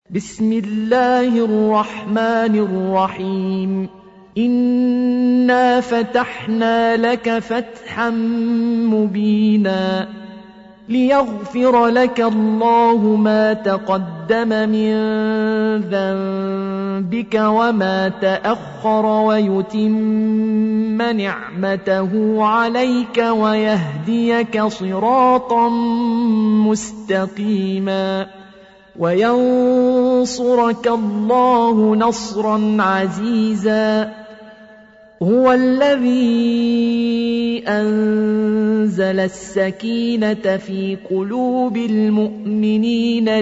بسم الله الرحمن الرحيم. إنا فتحنا لك فتحا مبينا ليغفر لك الله ما تقدم من ذنبك وما تأخر ويتم نعمته عليك ويهديك صراطا مستقيما وينصرك الله نصرا عزيزا. هو الذي أنزل السكينة في قلوب المؤمنين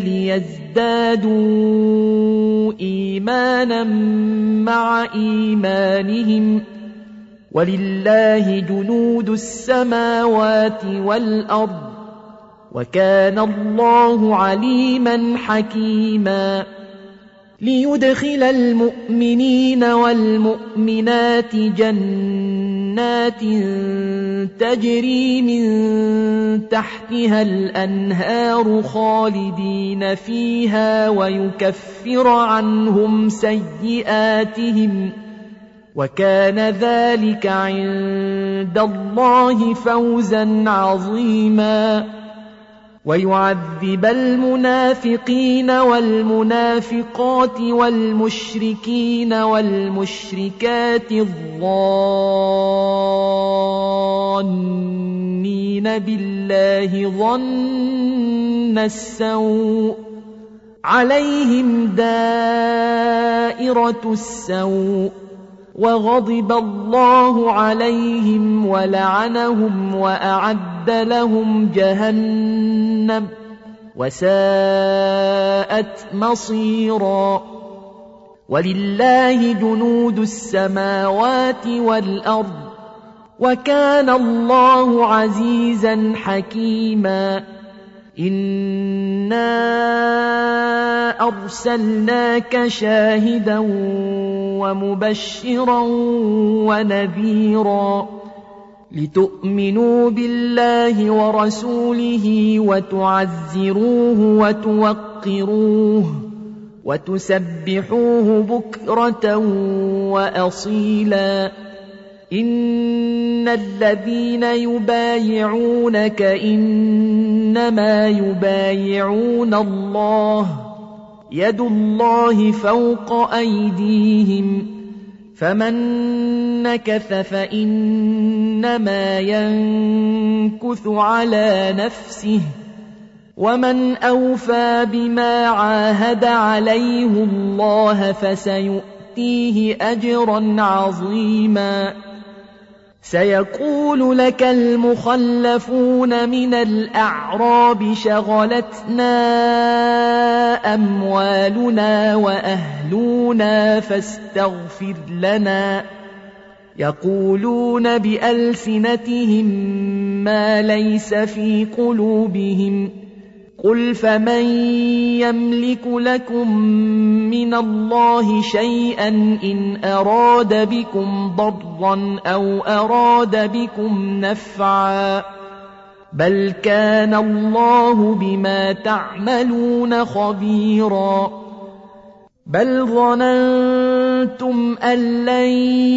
ليزدادوا إيمانا مع إيمانهم ولله جنود السماوات والأرض وكان الله عليما حكيما. ليدخل المؤمنين والمؤمنات جنات تجري من تحتها الأنهار خالدين فيها ويكفر عنهم سيئاتهم وكان ذلك عند الله فوزا عظيما. ويعذب المنافقين والمنافقات والمشركين والمشركات الظانين بالله ظن السوء عليهم دائرة السوء وغضب الله عليهم ولعنهم وأعد لهم جهنم وساءت مصيرا. ولله جنود السماوات والأرض وكان الله عزيزا حكيما. إنا أرسلناك شاهدا ومبشرا ونذيرا لتؤمنوا بالله ورسوله وتعزروه وتوقروه وتسبحوه بكرة وأصيلا. إن الذين يبايعونك إنما يبايعون الله يد الله فوق أيديهم فمن نكث فإنما ينكث على نفسه ومن أوفى بما عاهد عليه الله فسيؤتيه أجرا عظيما. سيقول لك المخلفون من الأعراب شغلتنا أموالنا وأهلنا فاستغفر لنا. يقولون بألسنتهم ما ليس في قلوبهم قل فمن يملك لكم من الله شيئا إن أراد بكم ضرا أو أراد بكم نفعا بل كان الله بما تعملون خبيرا. بل ظننتم أن لن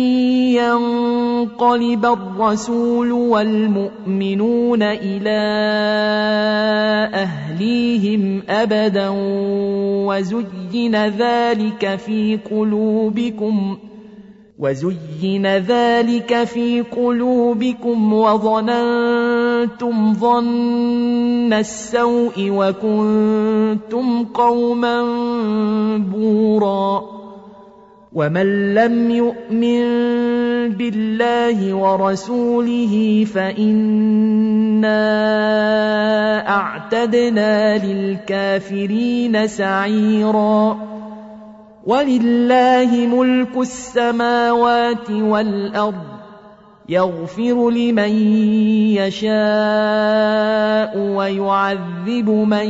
ينقلب الرسول والمؤمنون إلى أهليهم أبدا وزين ذلك في قلوبكم وظننتم ظن السوء وكنتم قوما بورا. ومن لم يؤمن بالله ورسوله فإنا أعتدنا للكافرين سعيرا. ولله ملك السماوات والأرض يغفر لمن يشاء ويعذب من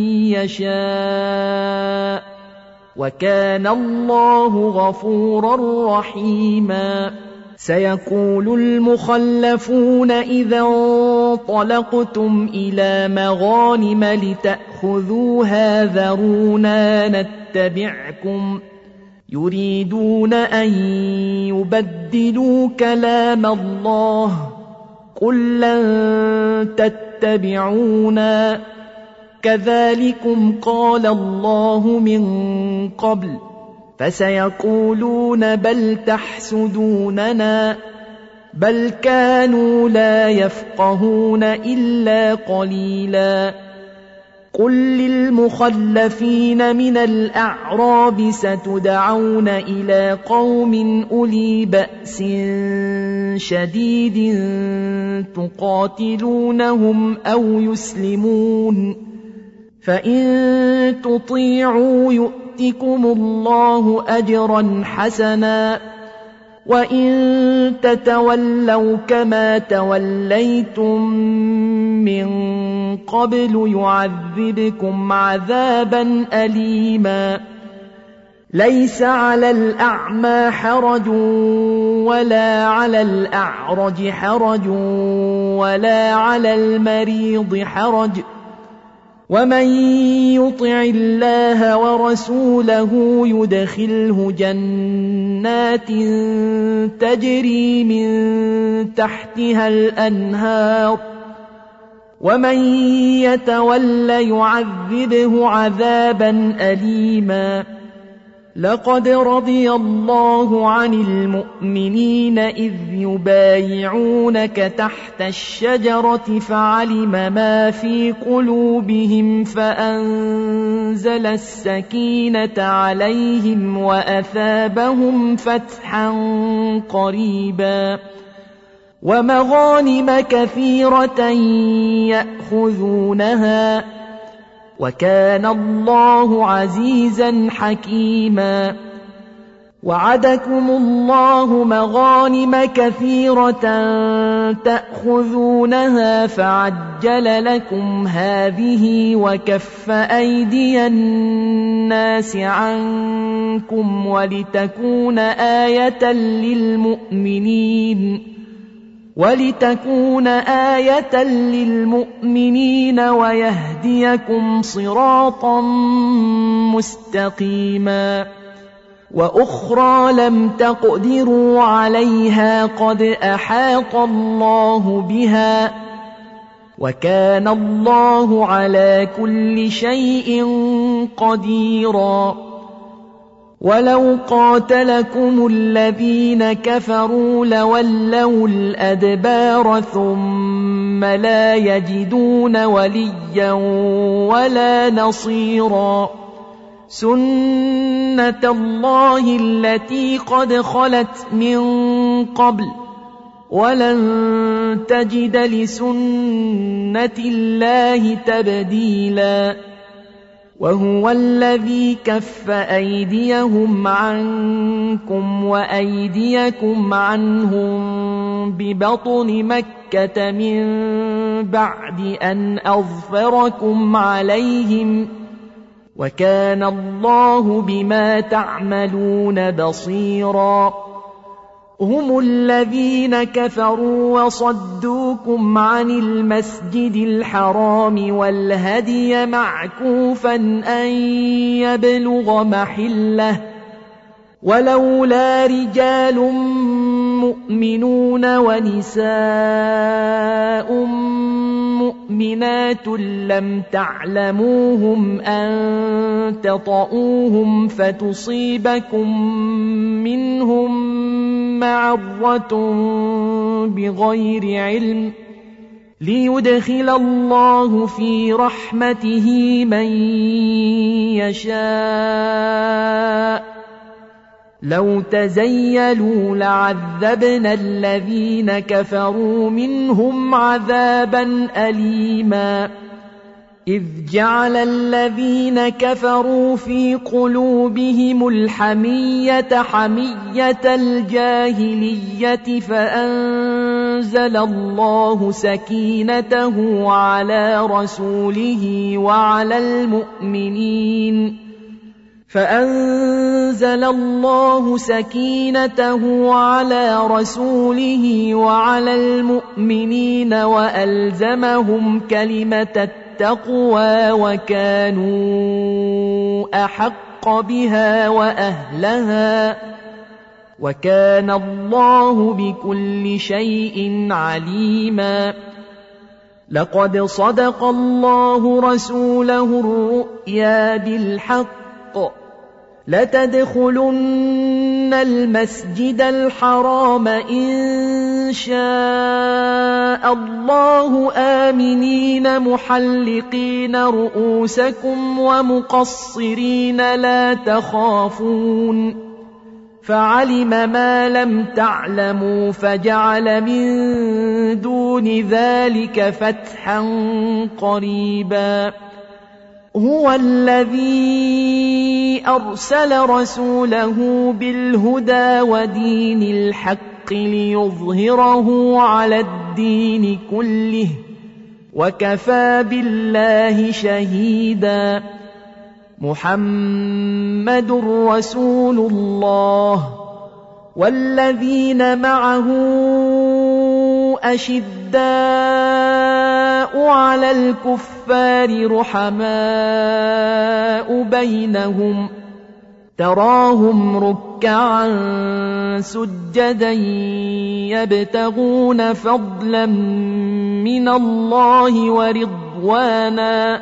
يشاء وكان الله غفورا رحيما. سيقول المخلفون إذا انطلقتم إلى مغانم لتأخذوها خذوها ذرونا نتبعكم يريدون أن يبدلوا كلام الله قل لن تتبعونا كذلكم قال الله من قبل فسيقولون بل تحسدوننا بل كانوا لا يفقهون إلا قليلا قل للمخلفين من الأعراب ستدعون إلى قوم أولي بأس شديد تقاتلونهم أو يسلمون فإن تطيعوا يؤتكم الله أجرا حسنا وإن تتولوا كما توليتم من قبل يعذبكم عذابا أليما ليس على الأعمى حرج ولا على الأعرج حرج ولا على المريض حرج ومن يطع الله ورسوله يدخله جنات تجري من تحتها الأنهار ومن يتول يعذبه عذابا أليما لقد رضي الله عن المؤمنين إذ يبايعونك تحت الشجرة فعلم ما في قلوبهم فأنزل السكينة عليهم وأثابهم فتحا قريبا ومغانم كثيرة يأخذونها وكان الله عزيزا حكيما وعدكم الله مغانم كثيرة تأخذونها فعجل لكم هذه وكف أيدي الناس عنكم ولتكون آية للمؤمنين ويهديكم صراطا مستقيما وأخرى لم تقدروا عليها قد أحاط الله بها وكان الله على كل شيء قديرا ولو قاتلكم الذين كفروا لولوا الأدبار ثم لا يجدون وليا ولا نصيرا سنة الله التي قد خلت من قبل ولن تجد لسنة الله تبديلا وهو الذي كف أيديهم عنكم وأيديكم عنهم ببطن مكة من بعد أن أظفركم عليهم وكان الله بما تعملون بصيرا هم الذين كفروا وصدوكم عن المسجد الحرام والهدي معكوفا أن يبلغ محله ولولا رجال مؤمنون ونساء مؤمنات لم تعلموهم أن تطؤوهم فتصيبكم منهم معرة بغير علم ليدخل الله في رحمته من يشاء لو تزيلوا لعذبنا الذين كفروا منهم عذابا أليما إذ جعل الذين كفروا في قلوبهم الحمية حمية الجاهلية فأنزل الله سكينته على رسوله وعلى المؤمنين وألزمهم كلمة التقوى وكانوا أحق بها وأهلها وكان الله بكل شيء عليما. لقد صدق الله رسوله الرؤيا بالحق لتدخلن المسجد الحرام إن شاء الله آمنين محلقين رؤوسكم ومقصرين لا تخافون فعلم ما لم تعلموا فجعل من دون ذلك فتحا قريبا. هو الذي أرسل رسوله بالهدى ودين الحق ليظهره على الدين كله وكفى بالله شهيدا. محمد رسول الله والذين معه أشداء على الكفار رحماء بينهم تراهم ركعا سجدا يبتغون فضلا من الله ورضوانا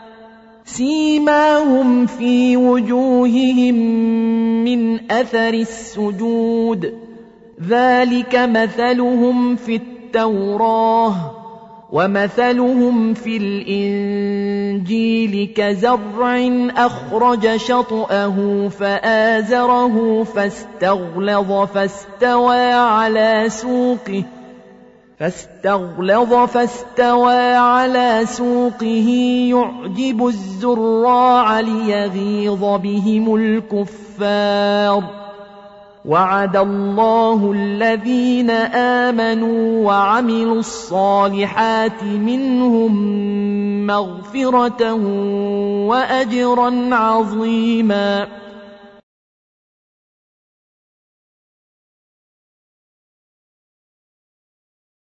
سيماهم في وجوههم من أثر السجود ذلك مثلهم في التوراة ومثلهم في الإنجيل كزرع أخرج شطأه فآزره فاستغلظ فاستوى على سوقه يعجب الزراع ليغيظ بهم الكفار. وعد الله الذين آمنوا وعملوا الصالحات منهم مغفرة وأجرا عظيما.